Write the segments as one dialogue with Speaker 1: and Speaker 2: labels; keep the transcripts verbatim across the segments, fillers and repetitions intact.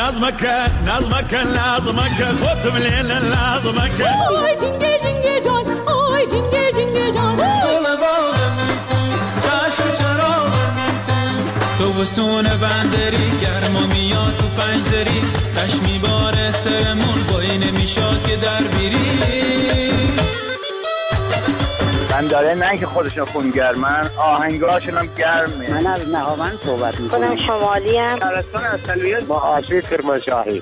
Speaker 1: نظمك نظمك نظمك خودم لیل نظمک
Speaker 2: آی جنگه جنگه جان آی جنگه جنگه جان
Speaker 3: دل باغم تو جشن چراغم تو تو بسون بندری گرما میاد تو پنج دری تش میباره سرمون بایی نمیشاد که در بیری
Speaker 4: من داره نه که خودشون خونگرمن آهنگاشون هم گرمه.
Speaker 5: من از نهاوند صحبت میکنم.
Speaker 6: خودم شمالی ام.
Speaker 4: ترستان از سلویت با آشوی کرمانشاهی.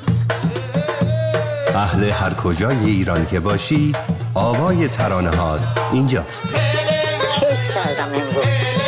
Speaker 7: اهل هر کجای ایران که باشی آوای ترانه هات اینجاست.
Speaker 6: کیف کردم امروز.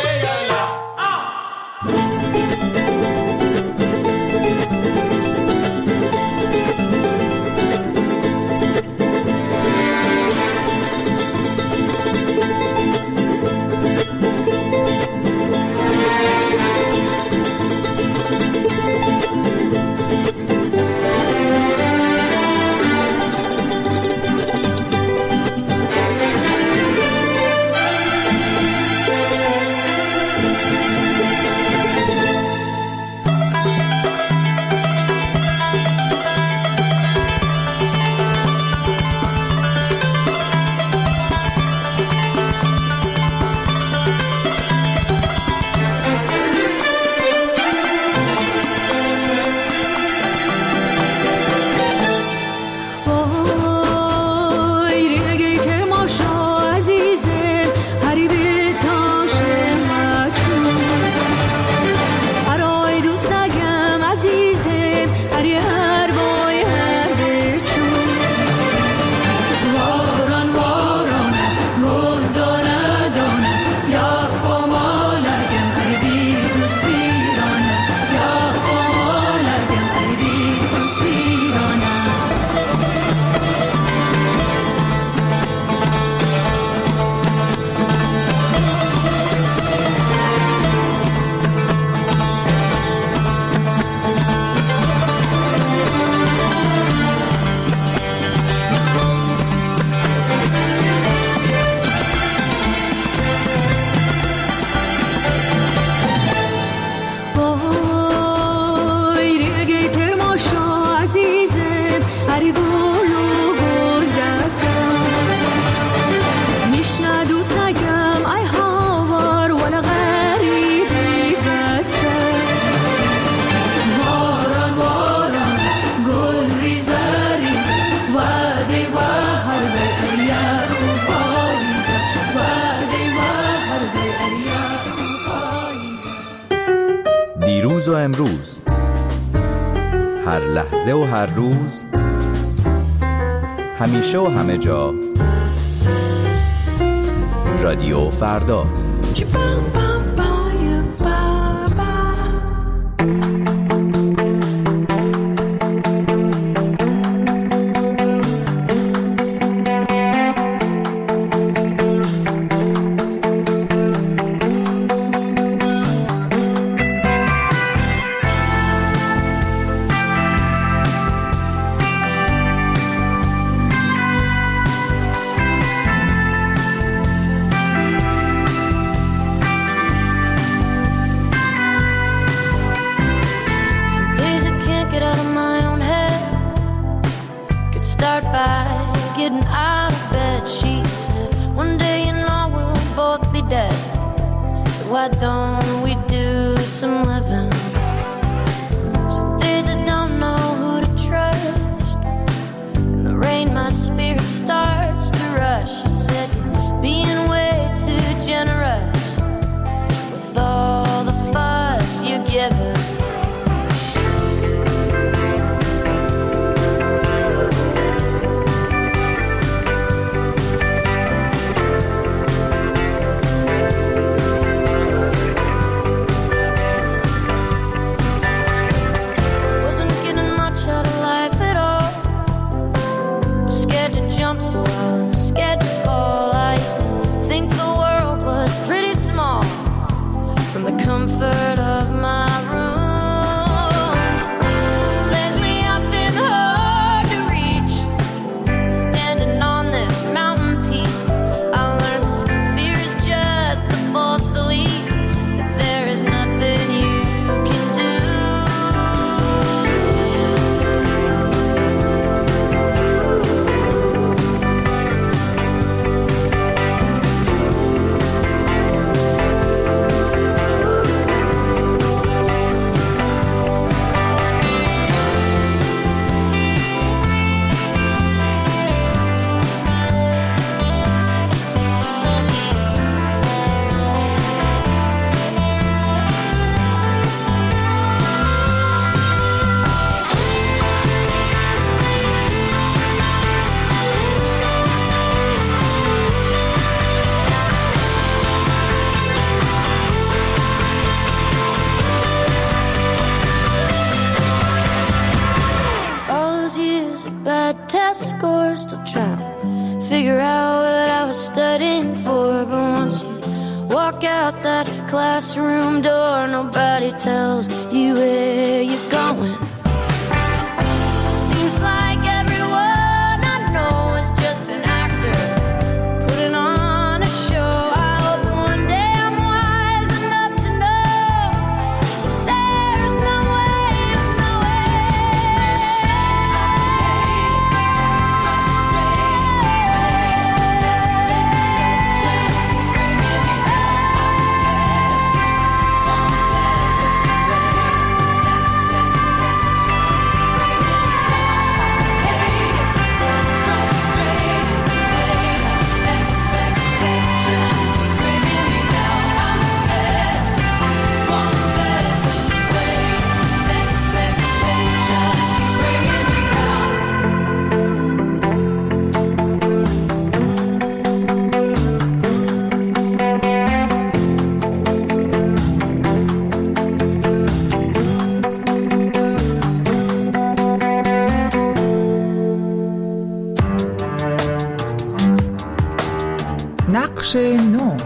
Speaker 8: دیروز و امروز، هر لحظه و هر روز، همیشه و همه جا، رادیو فردا.
Speaker 5: bad test scores, still trying to figure out what I was studying for. But once you walk out that classroom door, nobody tells you where you're going. Seems like everyone I know is just an actor putting on a show. I hope one day I'm wise enough to know there's no way, no way.
Speaker 9: نقش نو.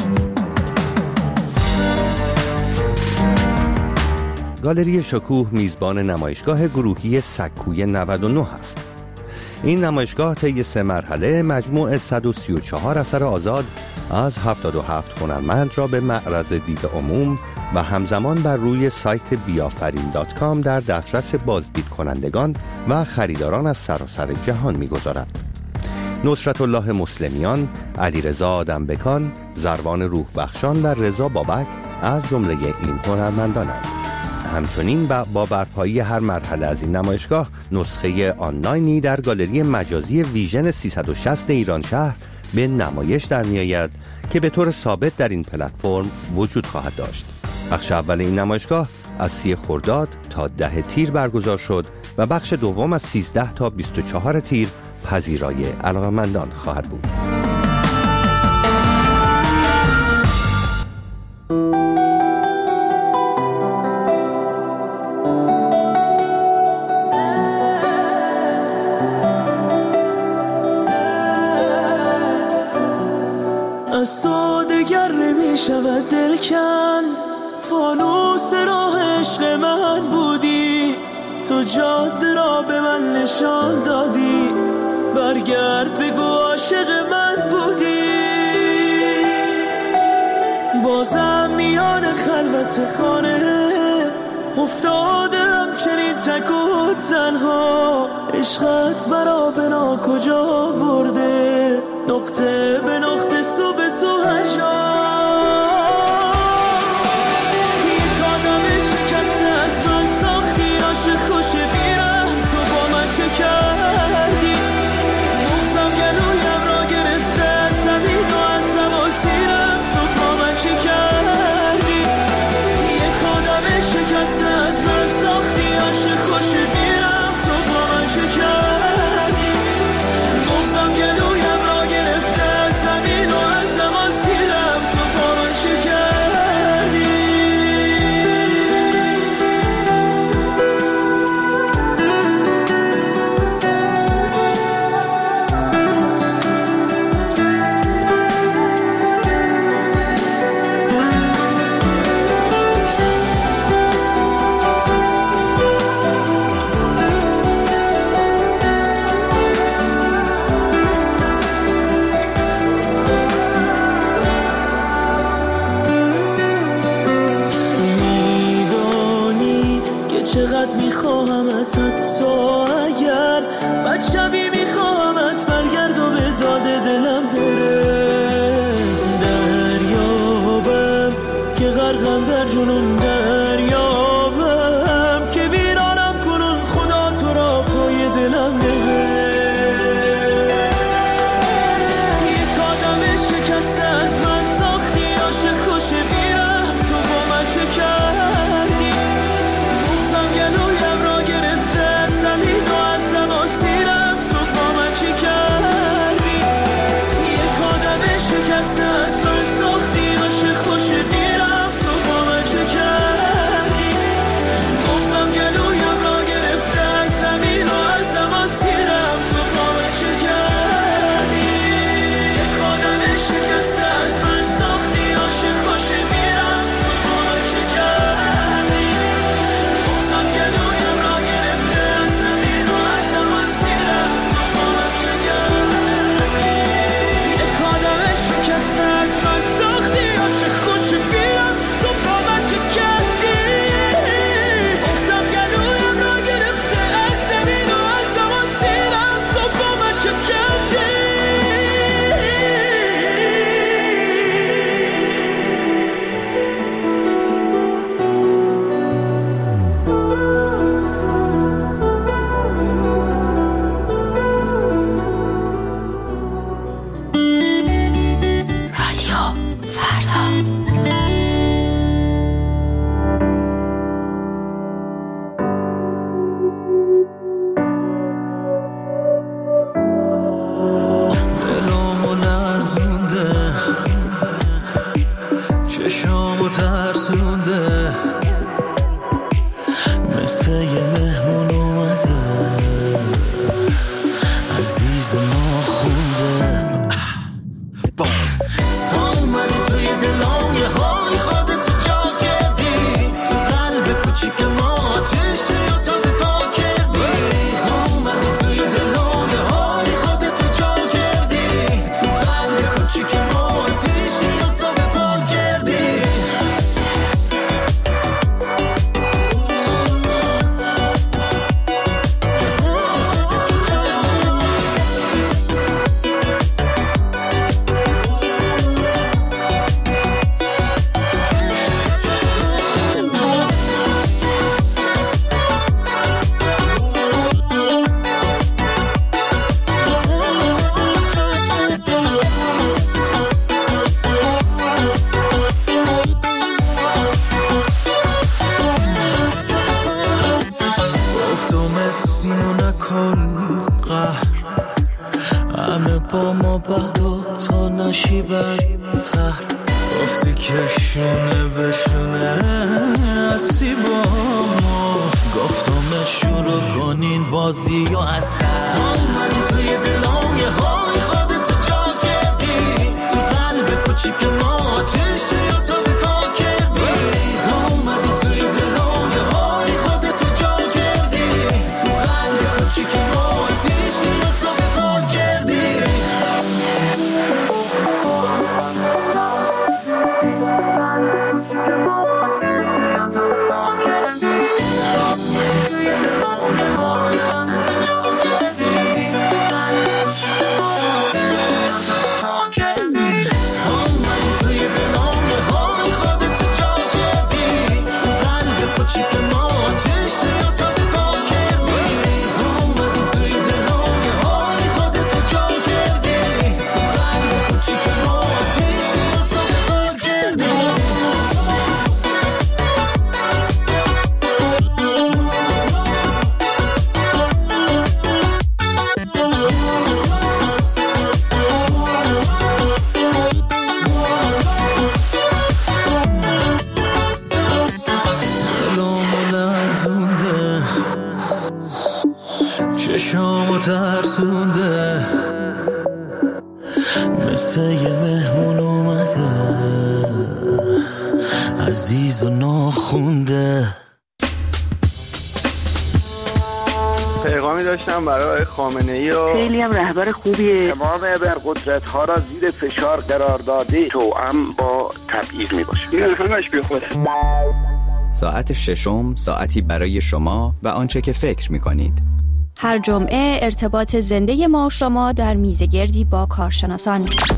Speaker 7: گالری شکوه میزبان نمایشگاه گروهی سکوی نود و نه است. این نمایشگاه طی سه مرحله مجموع صد و سی و چهار اثر آزاد از هفتاد و هفت هنرمند را به معرض دید عموم و همزمان بر روی سایت بیافرین دات کام در دسترس بازدید کنندگان و خریداران از سراسر جهان می‌گذارد. نصرت الله مسلمیان، علیرضا آدمبکان، زروان روح بخشان و رضا بابک از جمله این هنرمندانند. همچنین با برپایی هر مرحله از این نمایشگاه نسخه آنلاینی در گالری مجازی ویژن سیصد و شصت ایران شهر به نمایش در می‌آید که به طور ثابت در این پلتفرم وجود خواهد داشت. بخش اول این نمایشگاه از سی خرداد تا ده تیر برگزار شد و بخش دوم از سیزده تا بیست و چهار تیر پذیرای علاقه‌مندان خواهد بود.
Speaker 3: از تو دگر نمی شود دل کند، فانوس راه عشق من بودی، تو جاده را به من نشان دادی، برگرد بگو عاشق من بودی. بازم میان خلوت خانه افتادم چنین تک و تنها، عشقت مرا به نا کجا برده، نقطه به نقطه سو به سو هجا. یک آدم شکسته از من ساختی، عاشق خوش بیرم تو با من چه کردی، مغزم گلویم را گرفته از زمین و از زمان سیرم تو با من چه کردی. یک آدم شکسته از من ساختی، عاشق خوش بیرم تو با من چه کردی، مغزم گلویم را گرفته از زمین و از چشامو ترسونده مثل یه مهمون اومده عزیز ما خونده تا اومدی توی دلام یه های خودت جا کردی تو قلب کوچیک ما آتش یا تا به پا کردی تا اومدی توی دلام یه های خودت جا کردی تو قلب کوچیک ما آتش یا تا به پا کردی با ما بعد و تا نشی بدتر گفتی که شونه بشونه هستی با ما گفتم شروع کنین بازی یا اصلا اومدی توی دلام یه های خودت جا کردی تو قلب کوچیک ما آتش یا تا به پا کردی تو اومدی توی دلام یه های خودت جا کردی تو قلب کوچیک ما آتش یا تا به پا کردی چشامو ترسونده مثل یه مهمون اومده عزیز و ناخونده
Speaker 4: پیغامی داشتم برای خامنه‌ای و
Speaker 6: خیلی هم رهبر خوبیه.
Speaker 4: تمام ابرقدرت ها را زیر فشار قرار دادی توأم با تبعیض می باشه. این همش بی خوده.
Speaker 8: ساعت ششم ساعتی برای شما و آنچه که فکر می کنید.
Speaker 9: هر جمعه ارتباط زنده ما شما در میزگردی با کارشناسان.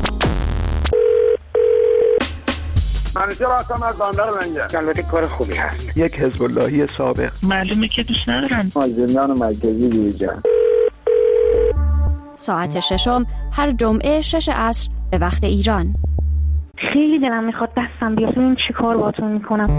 Speaker 4: منیجر هستم از بندر منجر. البته کار خوبی هست. یک حزب اللهی سابق.
Speaker 6: معلومه که دوست ندارن.
Speaker 4: از زندان مرکزی بیرون.
Speaker 9: ساعت ششم هر جمعه شش عصر به وقت ایران.
Speaker 6: خیلی دلم میخواد دستم بیاد ببین چی کار باهاتون میکنم.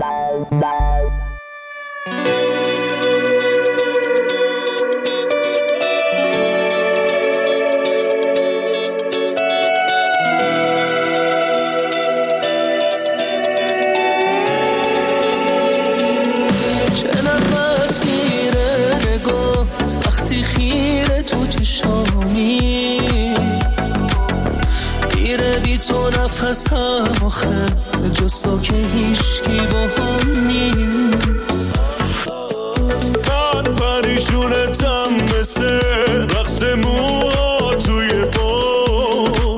Speaker 3: وقتی خیره تو چشامی گیره بی تو نفسم آخه جز تو که هیشکی با هم نیست من پریشونتم مثل رقص موها توی با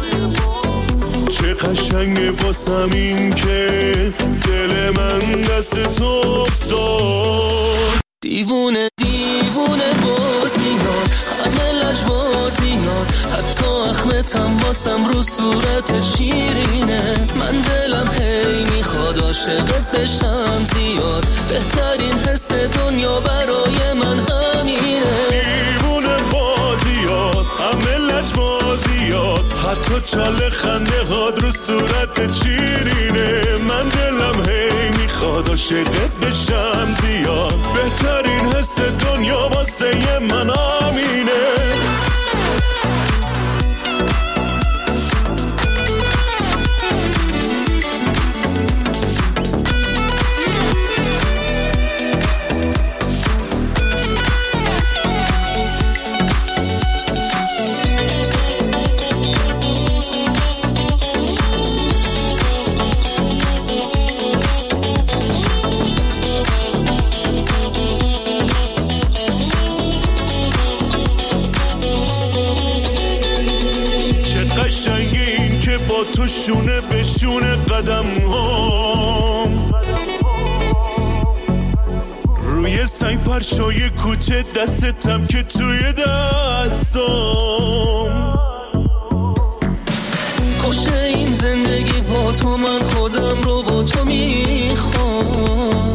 Speaker 3: چه قشنگه باسم این که دل من دست تو افتاد دیوونه دیوونه بازیان همه لجبازیان حتی اخمتم باسم رو صورت شیرینه من دلم هی میخواد عاشقت بشم زیاد بهترین حس دنیا برای من همینه دیوونه بازیان همه لجبازیان حتی چاله خنده هاد رو صورت شیرینه من دلم هی میخواد عاشقت بشم زیاد بهترین حس دنیا واسه من همینه
Speaker 10: با تو شونه به شونه قدم هام، روی سنگ فرشای کوچه دستتم که توی دستم.
Speaker 11: خوشه این زندگی با تو، من خودم رو با تو میخوام.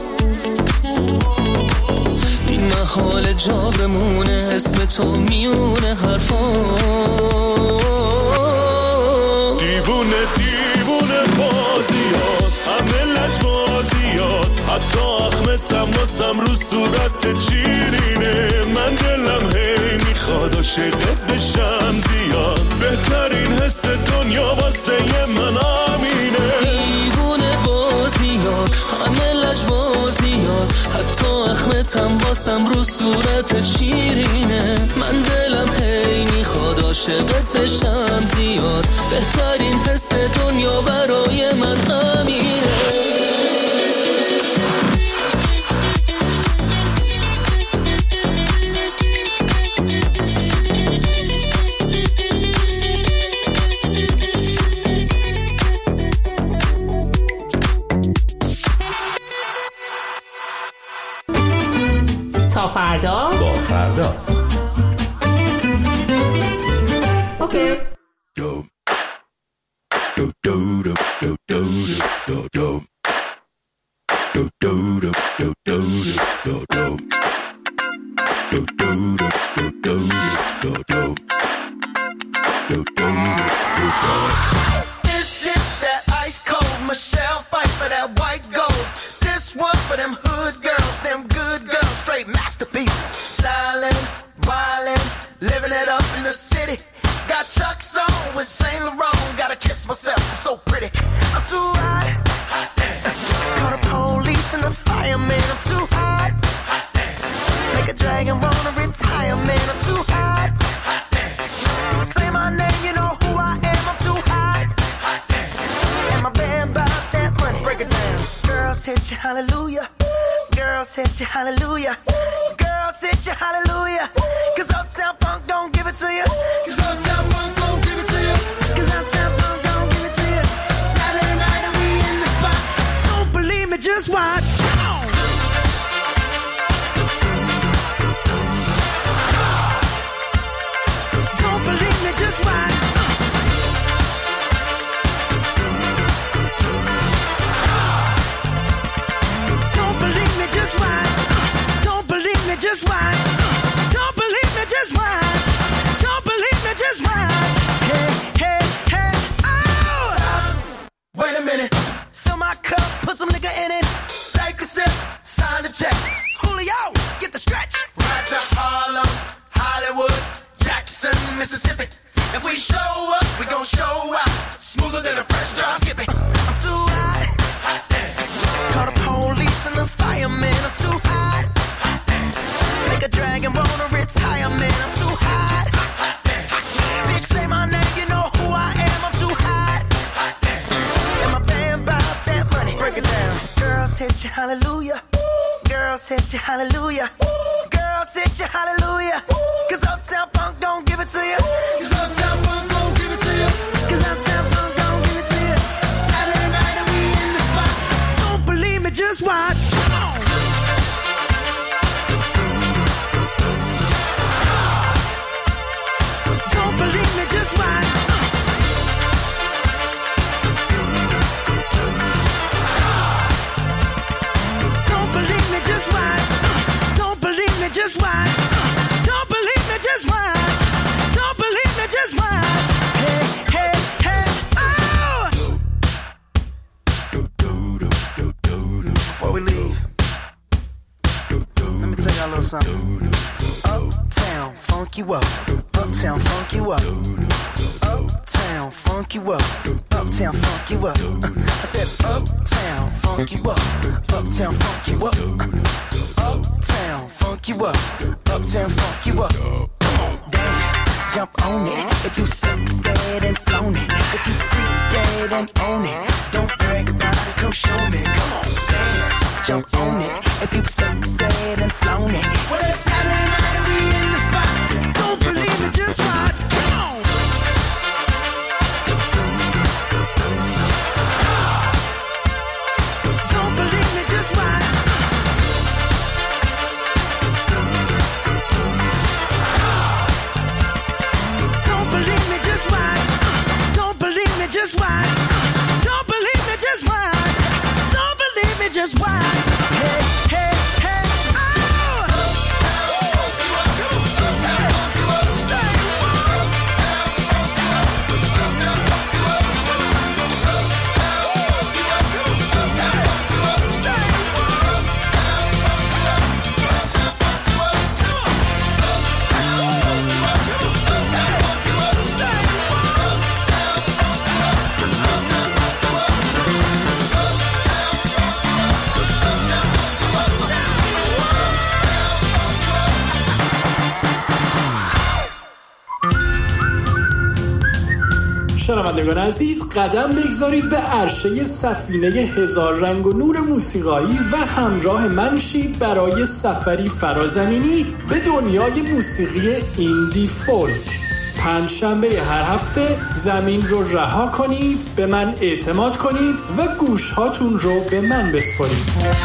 Speaker 11: این محال جا بمونه اسم تو میونه حرفام.
Speaker 10: دیوونه دیوونه بازیات، همه لجبازیات، حتی اخم تماسم رو صورت چیرینه. من دلم هی میخواد عاشقت بشم زیاد، بهترین حس دنیا واسه من همینه.
Speaker 11: دیوونه بازیات، همه لجبازیات، حتی اخم تماسم رو صورت شیرینه. من دلم هی میخواد عاشقت بشم زیاد، بهترین حس دنیا برای من همینه.
Speaker 2: تا فردا
Speaker 7: با فردا.
Speaker 2: اوکی.
Speaker 12: This shit that ice cold, Michelle fight for that white gold. This one for them hood girls, them good girls, straight masterpieces. Stylin', wildin', living it up in the city. Got Chuck's on with Saint Laurent, gotta kiss myself, I'm so pretty. I'm too hot, hot damn. Call the police and the fireman, I'm too hot, hot damn. Make a dragon wanna retire, man, I'm too hot, hot damn. Say my name, you know who I am, I'm too hot, hot damn. And my band bought that money, break it down. Girls hit you, hallelujah. Girls hit you, hallelujah. Girls hit you, hallelujah. Cause Uptown Funk don't give it to you. Cause Uptown Funk don't give it to you. Cause Uptown Funk don't give it to you. Saturday night and we in the spot. Don't believe me, just watch. Don't believe me, just watch. Don't believe me, just watch. Don't believe me, just watch. Don't believe me, just watch. Don't believe me, just watch. Hey, hey, hey, oh! Stop. Wait a minute. Fill my cup, put some nigga in it. Take a sip, sign the check. Julio, get the stretch. Right to Harlem, Hollywood, Jackson, Mississippi. If we show up, we gon' show out. Smoother than a fresh drop. Skip it. I'm too hot. Hot damn. Call the police and the fireman. I'm too hot. Hot damn. Make a dragon wanna retire, man. I'm too hot. Hot damn. Bitch, say my name, you know who I am. I'm too hot. Hot damn. And my band bought that money. Break it down. Girls hit you, hallelujah. Girls hit you, hallelujah. Girls hit you, hallelujah. Cause Uptown Funk don't give it to you. Cause Uptown Funk don't give it to you. Cause Uptown Funk don't give it to you. Saturday night and we in the spot. Don't believe me, just watch. Don't believe me, just watch. Don't believe me, just watch. Don't believe me, just watch. Don't believe me, just watch. Don't believe me, just watch. Hey, hey, hey, oh! Before we leave, let me tell y'all a little something. Uptown, funk you up. Uptown, funk you up. Uptown, funk you up. Uptown, funk you up. I said uptown, funk you up. Uptown, funk you up. Uptown, funk you up. Uptown, funk you up. Come on, dance, jump on it. If you succeed and flown it. If you freak dead and own it. Don't brag about it, come show me. Come on, dance, jump on it. If you succeed and flown it. Well, it's Saturday night and we in the spot. Don't believe it, just watch. Come on. just watch. Hey, hey, hey,
Speaker 13: شنوندگان عزیز، قدم بگذارید به عرشه سفینه هزار رنگ و نور موسیقایی و همراه من شید برای سفری فرازمینی به دنیای موسیقی ایندی فولک. پنج شنبه هر هفته زمین رو رها کنید، به من اعتماد کنید و گوش هاتون رو به من بسپارید.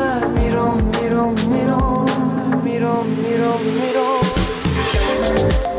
Speaker 14: میرم میرم میرم میرم